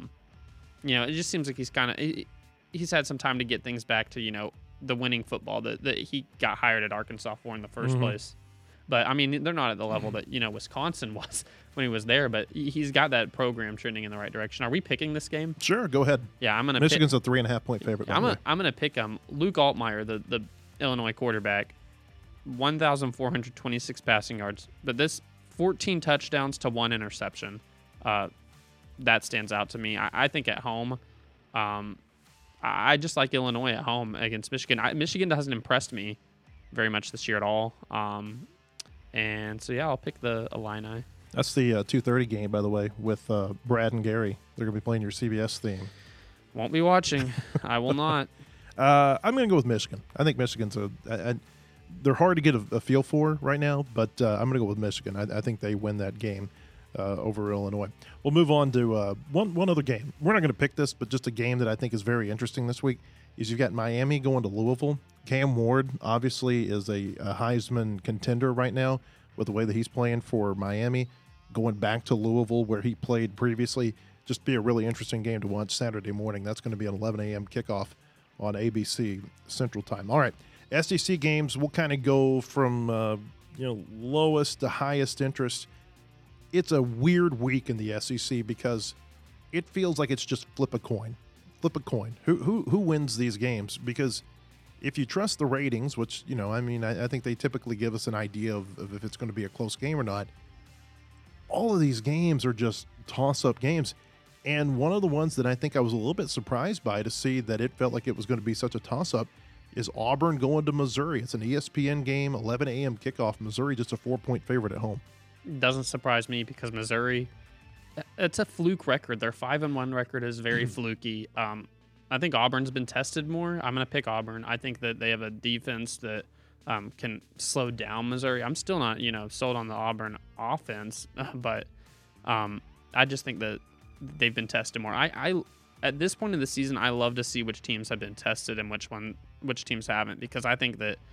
It just seems like he's had some time to get things back to the winning football that he got hired at Arkansas for in the first place. But, I mean, they're not at the level that, Wisconsin was when he was there. But he's got that program trending in the right direction. Are we picking this game? Sure, go ahead. Yeah, I'm going to Michigan's a 3.5-point favorite. I'm going to pick Luke Altmaier, the Illinois quarterback, 1,426 passing yards. But this 14 touchdowns to 1 interception, that stands out to me. I think at home, I just like Illinois at home against Michigan. Michigan hasn't impressed me very much this year at all. And so, yeah, I'll pick the Illini. That's the 2:30 game, by the way, with Brad and Gary. They're going to be playing your CBS theme. Won't be watching. I will not. I'm going to go with Michigan. I think Michigan's they're hard to get a feel for right now, but I'm going to go with Michigan. I think they win that game over Illinois. We'll move on to one other game. We're not going to pick this, but just a game that I think is very interesting this week is you've got Miami going to Louisville. Cam Ward obviously is a Heisman contender right now with the way that he's playing for Miami. Going back to Louisville where he played previously, just be a really interesting game to watch Saturday morning. That's going to be an 11 a.m. kickoff on ABC Central Time. All right, SEC games, we'll kind of go from lowest to highest interest. It's a weird week in the SEC because it feels like it's just flip a coin. Flip a coin. Who wins these games? Because if you trust the ratings, which, I think they typically give us an idea of if it's going to be a close game or not, all of these games are just toss-up games. And one of the ones that I think I was a little bit surprised by to see that it felt like it was going to be such a toss-up is Auburn going to Missouri. It's an ESPN game, 11 a.m. kickoff. Missouri just a 4-point favorite at home. Doesn't surprise me because Missouri, it's a fluke record. Their 5-1 record is very fluky. I think Auburn's been tested more. I'm going to pick Auburn. I think that they have a defense that can slow down Missouri. I'm still not, sold on the Auburn offense, but I just think that they've been tested more. I at this point in the season, I love to see which teams have been tested and which teams haven't, because I think that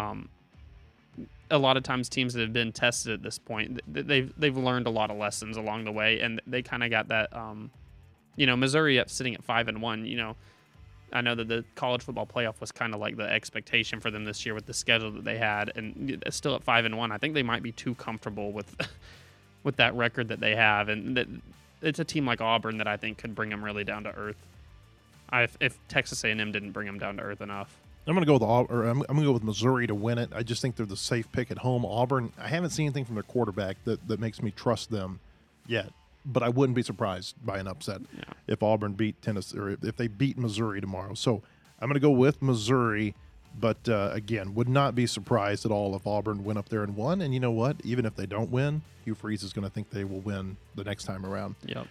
a lot of times teams that have been tested at this point, they've learned a lot of lessons along the way, and they kind of got that. Missouri sitting at 5-1. I know that the college football playoff was kind of like the expectation for them this year with the schedule that they had, and still at 5-1. I think they might be too comfortable with with that record that they have, and that it's a team like Auburn that I think could bring them really down to earth. If Texas A&M didn't bring them down to earth enough. I'm going to go with I'm going to go with Missouri to win it. I just think they're the safe pick at home. Auburn, I haven't seen anything from their quarterback that makes me trust them yet, but I wouldn't be surprised by an upset if Auburn beat Tennessee or if they beat Missouri tomorrow. So I'm going to go with Missouri, but again, would not be surprised at all if Auburn went up there and won. And you know what? Even if they don't win, Hugh Freeze is going to think they will win the next time around. Yep.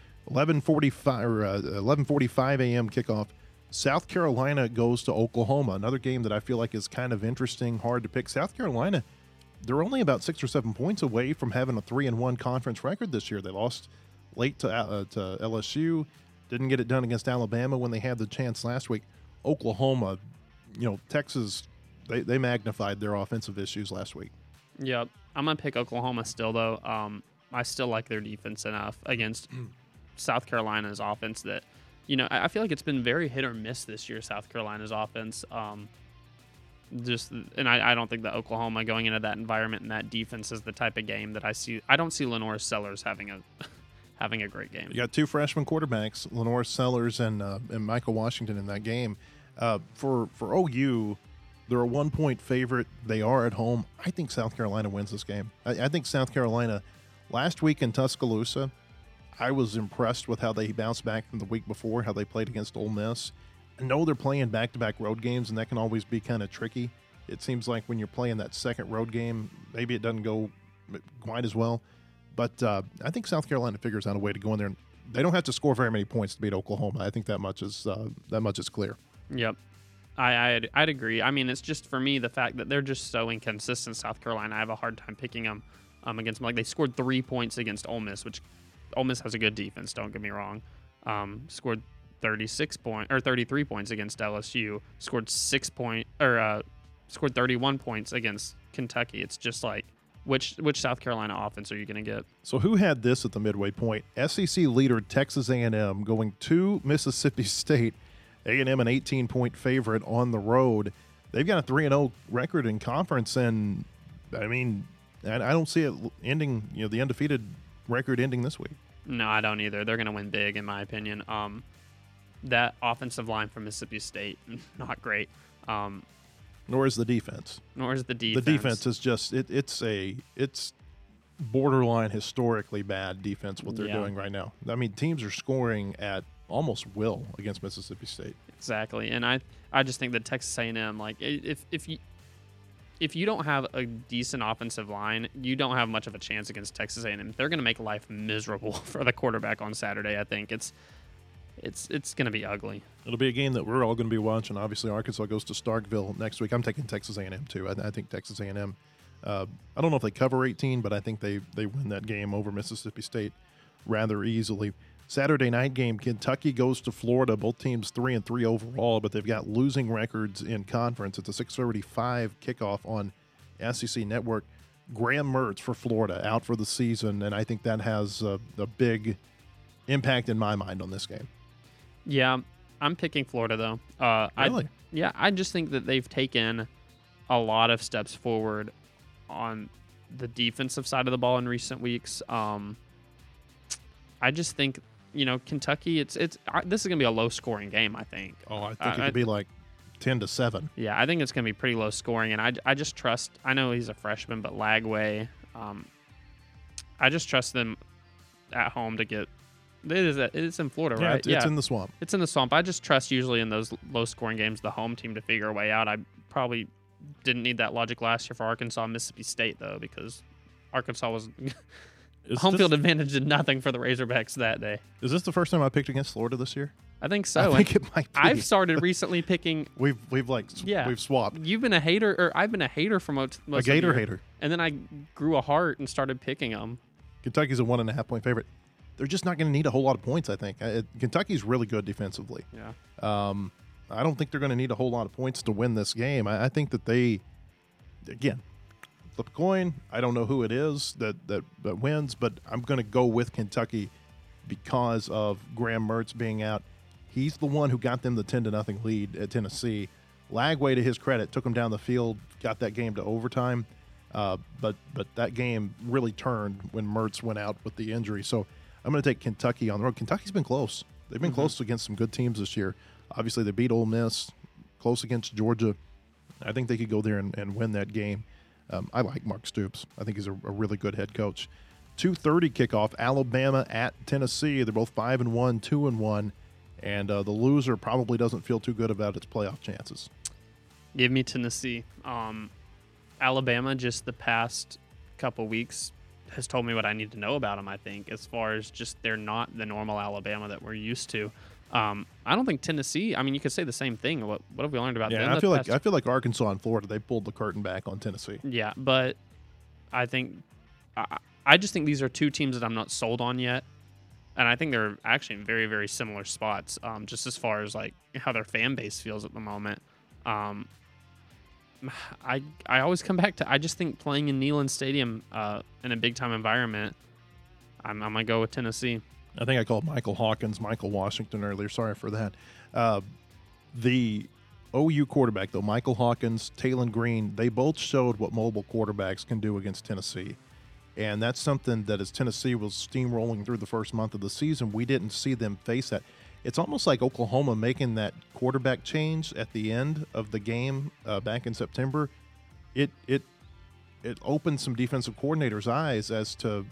11:45 a.m. kickoff. South Carolina goes to Oklahoma. Another game that I feel like is kind of interesting, hard to pick. South Carolina, they're only about 6 or 7 points away from having a 3-1 conference record this year. They lost late to LSU, didn't get it done against Alabama when they had the chance last week. Oklahoma, Texas, they magnified their offensive issues last week. Yep. I'm going to pick Oklahoma still, though. I still like their defense enough against South Carolina's offense that, I feel like it's been very hit or miss this year, South Carolina's offense. I don't think that Oklahoma going into that environment and that defense is the type of game that I see. I don't see Lenore Sellers having a great game. You got 2 freshman quarterbacks, Lenore Sellers and Michael Washington in that game. For OU, they're a 1-point favorite. They are at home. I think South Carolina wins this game. I think South Carolina, last week in Tuscaloosa, I was impressed with how they bounced back from the week before, how they played against Ole Miss. I know they're playing back-to-back road games, and that can always be kind of tricky. It seems like when you're playing that second road game, maybe it doesn't go quite as well. But I think South Carolina figures out a way to go in there. They don't have to score very many points to beat Oklahoma. I think that much is clear. Yep. I'd agree. I mean, it's just for me the fact that they're just so inconsistent. South Carolina, I have a hard time picking them against them. Like they scored 3 points against Ole Miss, which Ole Miss has a good defense. Don't get me wrong. Scored 33 points against LSU. Scored 31 points against Kentucky. It's just like which South Carolina offense are you going to get? So who had this at the midway point? SEC leader Texas A&M going to Mississippi State. A&M an 18-point favorite on the road. They've got a 3-0 record in conference, and I mean, I don't see it ending. The undefeated record ending this week. No, I don't either. They're going to win big, in my opinion. That offensive line from Mississippi State, not great. Nor is the defense. The defense is just it's borderline historically bad defense what they're doing right now. I mean, teams are scoring at almost will against Mississippi State. Exactly, and I just think that Texas A&M, like if you don't have a decent offensive line, you don't have much of a chance against Texas A&M. They're going to make life miserable for the quarterback on Saturday. I think it's it's going to be ugly. It'll be a game that we're all going to be watching. Obviously, Arkansas goes to Starkville next week. I'm taking Texas A&M too. I think Texas A&M. I don't know if they cover 18, but I think they win that game over Mississippi State rather easily. Saturday night game, Kentucky goes to Florida. Both teams 3-3 overall, but they've got losing records in conference. It's a 6:35 kickoff on SEC Network. Graham Mertz for Florida out for the season, and I think that has a big impact in my mind on this game. Yeah, I'm picking Florida though. Really? I just think that they've taken a lot of steps forward on the defensive side of the ball in recent weeks. I just think, Kentucky, this is going to be a low-scoring game, I think. Oh, I think it could be like 10-7. Yeah, I think it's going to be pretty low scoring, and I just trust – I know he's a freshman, but Lagway, I just trust them at home to get – it's in Florida, right? It's in the swamp. It's in the swamp. I just trust usually in those low-scoring games the home team to figure a way out. I probably didn't need that logic last year for Arkansas and Mississippi State, though, because Arkansas was – home field advantage did nothing for the Razorbacks that day. Is this the first time I picked against Florida this year? I think so. I think it might be. I've started recently picking. We've swapped. You've been a hater, or I've been a hater for most A of Gator the year. hater. And then I grew a heart and started picking them. Kentucky's a 1.5-point favorite. They're just not going to need a whole lot of points, I think. Kentucky's really good defensively. Yeah. I don't think they're going to need a whole lot of points to win this game. I think that they, again, flip a coin. I don't know who it is that wins, but I'm going to go with Kentucky because of Graham Mertz being out. He's the one who got them the 10-0 lead at Tennessee. Lagway, to his credit, took him down the field, got that game to overtime. But that game really turned when Mertz went out with the injury. So I'm going to take Kentucky on the road. Kentucky's been close. They've been close against some good teams this year. Obviously, they beat Ole Miss, close against Georgia. I think they could go there and win that game. I like Mark Stoops. I think he's a really good head coach. 2:30 kickoff, Alabama at Tennessee. They're both 5-1, 2-1. And the loser probably doesn't feel too good about its playoff chances. Give me Tennessee. Alabama, just the past couple weeks, has told me what I need to know about them, I think, as far as just they're not the normal Alabama that we're used to. I don't think Tennessee, I mean, you could say the same thing. What have we learned about them? I feel like Arkansas and Florida, they pulled the curtain back on Tennessee. Yeah, but I think I just think these are two teams that I'm not sold on yet. And I think they're actually in very, very similar spots, just as far as like how their fan base feels at the moment. I always come back to I just think playing in Neyland Stadium in a big time environment, I'm gonna go with Tennessee. I think I called Michael Hawkins Michael Washington earlier. Sorry for that. The OU quarterback though, Michael Hawkins, Taylon Green, they both showed what mobile quarterbacks can do against Tennessee. And that's something that as Tennessee was steamrolling through the first month of the season, we didn't see them face that. It's almost like Oklahoma making that quarterback change at the end of the game back in September. It opened some defensive coordinators' eyes as to,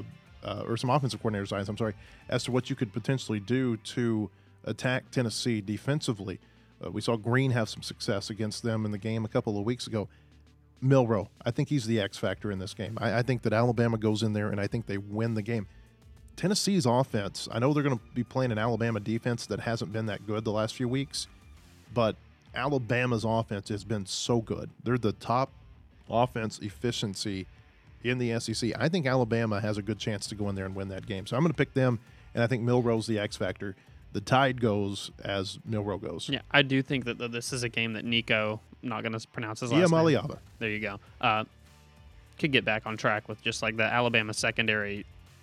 or some offensive coordinators' eyes, as to what you could potentially do to attack Tennessee defensively. We saw Green have some success against them in the game a couple of weeks ago. Milroe, I think he's the X factor in this game. I think that Alabama goes in there, and I think they win the game. Tennessee's offense, I know they're going to be playing an Alabama defense that hasn't been that good the last few weeks, but Alabama's offense has been so good. They're the top offense efficiency in the SEC. I think Alabama has a good chance to go in there and win that game. So I'm going to pick them, and I think Milroe's the X factor. The Tide goes as Milroe goes. Yeah, I do think that this is a game that Nico, I'm not going to pronounce his last name. Iamaleava. There you go. Could get back on track with just like the Alabama secondary,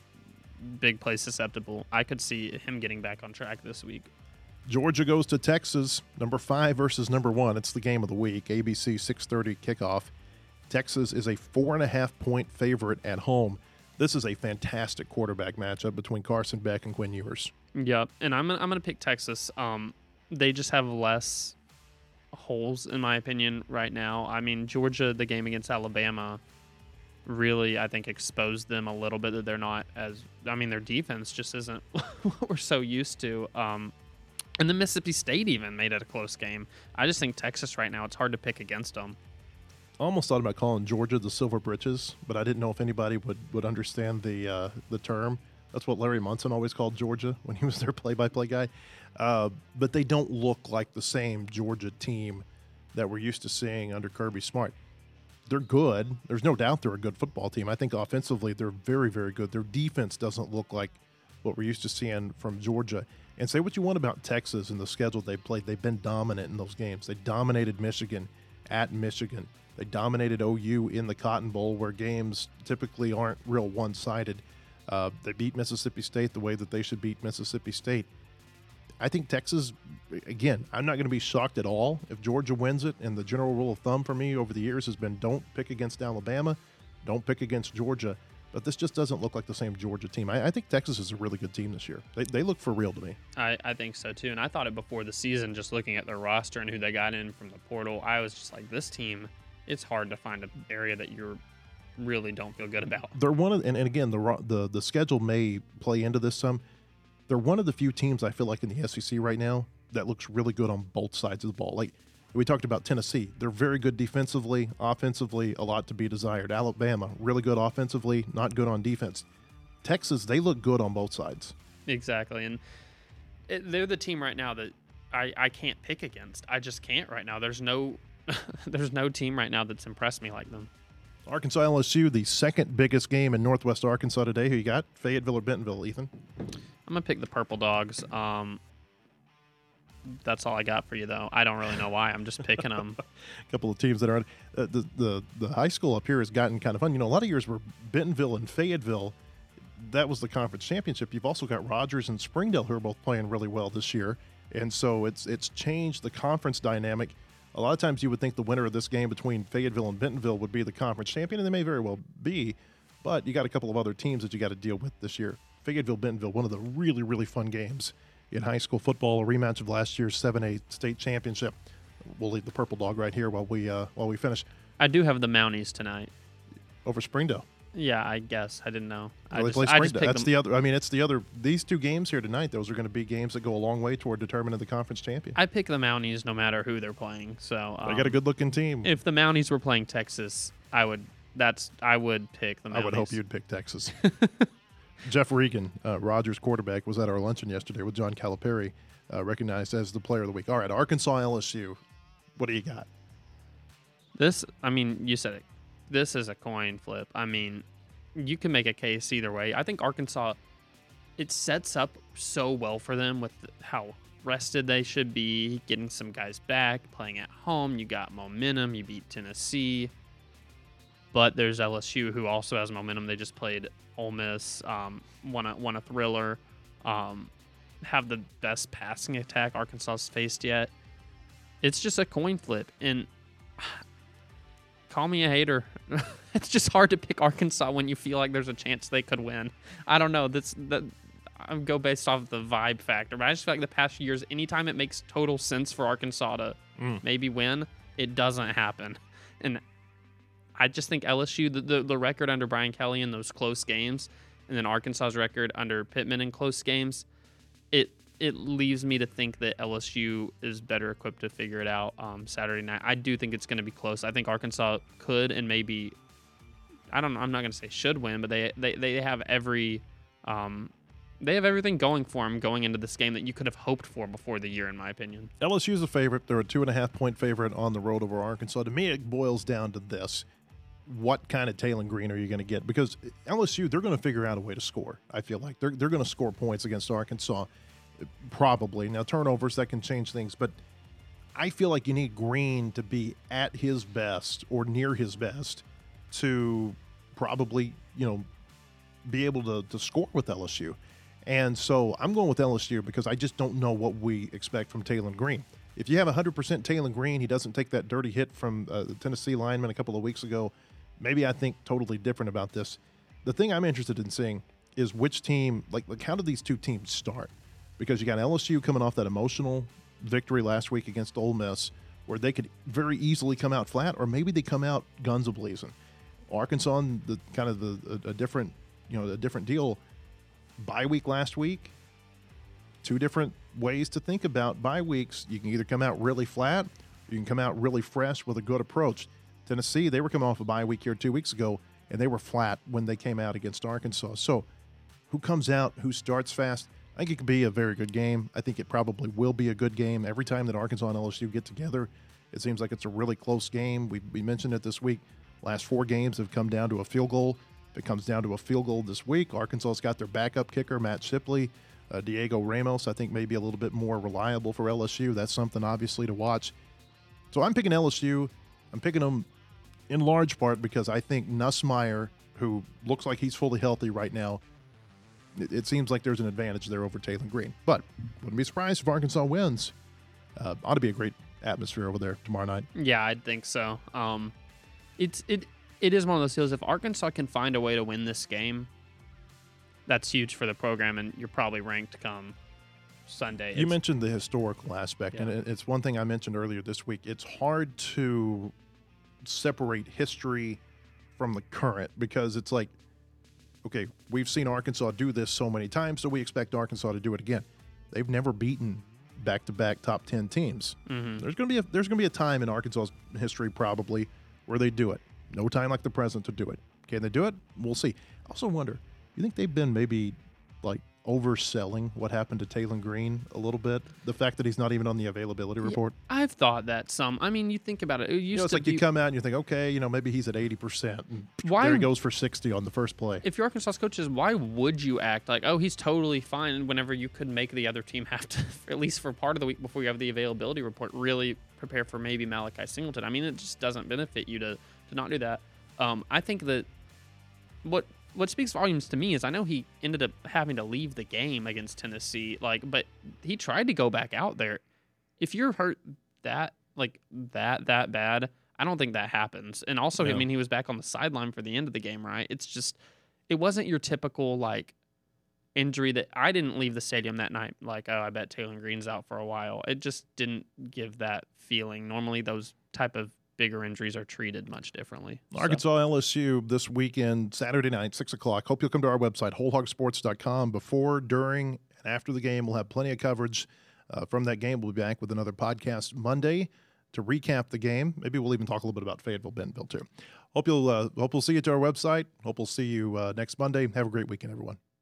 big play susceptible. I could see him getting back on track this week. Georgia goes to Texas, number 5 versus number 1. It's the game of the week. ABC 6:30 kickoff. Texas is a 4.5-point favorite at home. This is a fantastic quarterback matchup between Carson Beck and Quinn Ewers. Yep, and I'm gonna pick Texas. They just have less holes, in my opinion, right now. I mean, Georgia, the game against Alabama, really, I think, exposed them a little bit that they're not as. I mean, their defense just isn't what we're so used to. And then Mississippi State even made it a close game. I just think Texas right now, it's hard to pick against them. I almost thought about calling Georgia the Silver Britches, but I didn't know if anybody would understand the term. That's what Larry Munson always called Georgia when he was their play-by-play guy. but they don't look like the same Georgia team that we're used to seeing under Kirby Smart. They're good. There's no doubt they're a good football team. I think offensively they're very, very good. Their defense doesn't look like what we're used to seeing from Georgia. And say what you want about Texas and the schedule they played. They've been dominant in those games. They dominated Michigan at Michigan. They dominated OU in the Cotton Bowl, where games typically aren't real one-sided. They beat Mississippi State the way that they should beat Mississippi State. I think Texas, again, I'm not going to be shocked at all if Georgia wins it. And the general rule of thumb for me over the years has been don't pick against Alabama, don't pick against Georgia. But this just doesn't look like the same Georgia team. I think Texas is a really good team this year. They look for real to me. I think so too. And I thought it before the season, just looking at their roster and who they got in from the portal. I was just like, this team, it's hard to find an area that you really don't feel good about. They're one of, and again, the schedule may play into this some. They're one of the few teams I feel like in the SEC right now that looks really good on both sides of the ball. Like we talked about Tennessee, they're very good defensively, offensively, a lot to be desired. Alabama, really good offensively, not good on defense. Texas, they look good on both sides. Exactly, and they're the team right now that I can't pick against. I just can't right now. There's no there's no team right now that's impressed me like them. Arkansas LSU, the second biggest game in Northwest Arkansas today. Who you got? Fayetteville or Bentonville, Ethan? I'm gonna pick the Purple Dogs. That's all I got for you, though. I don't really know why. I'm just picking them. A couple of teams that are the high school up here has gotten kind of fun. You know, a lot of years where Bentonville and Fayetteville, that was the conference championship. You've also got Rogers and Springdale who are both playing really well this year, and so it's changed the conference dynamic. A lot of times you would think the winner of this game between Fayetteville and Bentonville would be the conference champion, and they may very well be, but you got a couple of other teams that you got to deal with this year. Fayetteville, Bentonville, one of the really, really fun games in high school football, a rematch of last year's 7A state championship. We'll leave the Purple Dog right here while we finish. I do have the Mounties tonight. Over Springdale. Yeah, I guess. I didn't know. I They just play picked Springdale. That's them. the other. I mean, it's the other. These two games here tonight, those are going to be games that go a long way toward determining the conference champion. I pick the Mounties no matter who they're playing. So They got a good-looking team. If the Mounties were playing Texas, I would pick the Mounties. I would hope you'd pick Texas. Jeff Regan, Rogers quarterback, was at our luncheon yesterday with John Calipari, recognized as the player of the week. All right, Arkansas LSU. What do you got? This, I mean, you said it. This is a coin flip. I mean, you can make a case either way. I think Arkansas, it sets up so well for them with how rested they should be, getting some guys back, playing at home. You got momentum. You beat Tennessee. But there's LSU, who also has momentum. They just played Ole Miss, won a thriller, have the best passing attack Arkansas's faced yet. It's just a coin flip. And call me a hater. It's just hard to pick Arkansas when you feel like there's a chance they could win. I don't know. I go based off the vibe factor, but I just feel like the past years, anytime it makes total sense for Arkansas to maybe win, it doesn't happen. And I just think LSU, the record under Brian Kelly in those close games, and then Arkansas's record under Pittman in close games, it leaves me to think that LSU is better equipped to figure it out Saturday night. I do think it's going to be close. I think Arkansas could and maybe, I'm not going to say should win, but they have everything going for them going into this game that you could have hoped for before the year, in my opinion. LSU's a favorite. They're a 2.5-point favorite on the road over Arkansas. To me, it boils down to this. What kind of Taylon Green are you going to get? Because LSU, they're going to figure out a way to score. I feel like they're going to score points against Arkansas, probably. Now, turnovers, that can change things, but I feel like you need Green to be at his best or near his best to probably, be able to score with LSU. And so I'm going with LSU because I just don't know what we expect from Taylon Green. If you have 100% Taylon Green, he doesn't take that dirty hit from the Tennessee lineman a couple of weeks ago. Maybe I think totally different about this. The thing I'm interested in seeing is which team, like how do these two teams start? Because you got LSU coming off that emotional victory last week against Ole Miss, where they could very easily come out flat, or maybe they come out guns a-blazing. Arkansas, a different deal. Bye week last week. Two different ways to think about bye weeks. You can either come out really flat, or you can come out really fresh with a good approach. Tennessee, they were coming off a bye week here 2 weeks ago, and they were flat when they came out against Arkansas. So who comes out, who starts fast? I think it could be a very good game. I think it probably will be a good game. Every time that Arkansas and LSU get together, it seems like it's a really close game. We mentioned it this week. Last 4 games have come down to a field goal. If it comes down to a field goal this week, Arkansas's got their backup kicker, Matt Shipley. Diego Ramos, I think, may be a little bit more reliable for LSU. That's something, obviously, to watch. So I'm picking LSU. I'm picking them in large part because I think Nussmeier, who looks like he's fully healthy right now, it seems like there's an advantage there over Taylor Green. But wouldn't be surprised if Arkansas wins. Ought to be a great atmosphere over there tomorrow night. Yeah, I think so. It is one of those deals. If Arkansas can find a way to win this game, that's huge for the program, and you're probably ranked come Sunday. You mentioned the historical aspect, Yeah. and it's one thing I mentioned earlier this week. It's hard to separate history from the current because it's like, okay, we've seen Arkansas do this so many times, so we expect Arkansas to do it again. They've never beaten back-to-back top 10 teams. Mm-hmm. There's going to be a time in Arkansas's history probably where they do it. No time like the present to do it. Can they do it? We'll see. I also wonder, you think they've been maybe like overselling what happened to Taylor Green a little bit? The fact that he's not even on the availability report. I've thought that some. I mean, you think about it. It used It's to like be, you come out and you think, okay, maybe he's at 80%. And Why- there he goes for 60 on the first play. if you're Arkansas coaches, why would you act like, oh, he's totally fine whenever you could make the other team have to, at least for part of the week before you have the availability report, really prepare for maybe Malachi Singleton? I mean, it just doesn't benefit you to not do that. I think that what speaks volumes to me is I know he ended up having to leave the game against Tennessee, but he tried to go back out there. If you're hurt that bad, I don't think that happens. And also, No. I mean, he was back on the sideline for the end of the game, right? It's just, it wasn't your typical injury that I didn't leave the stadium that night. I bet Taylor Green's out for a while. It just didn't give that feeling. Normally, those type of bigger injuries are treated much differently. So- Arkansas LSU this weekend, Saturday night, 6 o'clock. Hope you'll come to our website, wholehogsports.com. Before, during, and after the game, we'll have plenty of coverage from that game. We'll be back with another podcast Monday to recap the game. Maybe we'll even talk a little bit about Fayetteville, Bentonville, too. Hope we'll see you at our website. Hope we'll see you next Monday. Have a great weekend, everyone.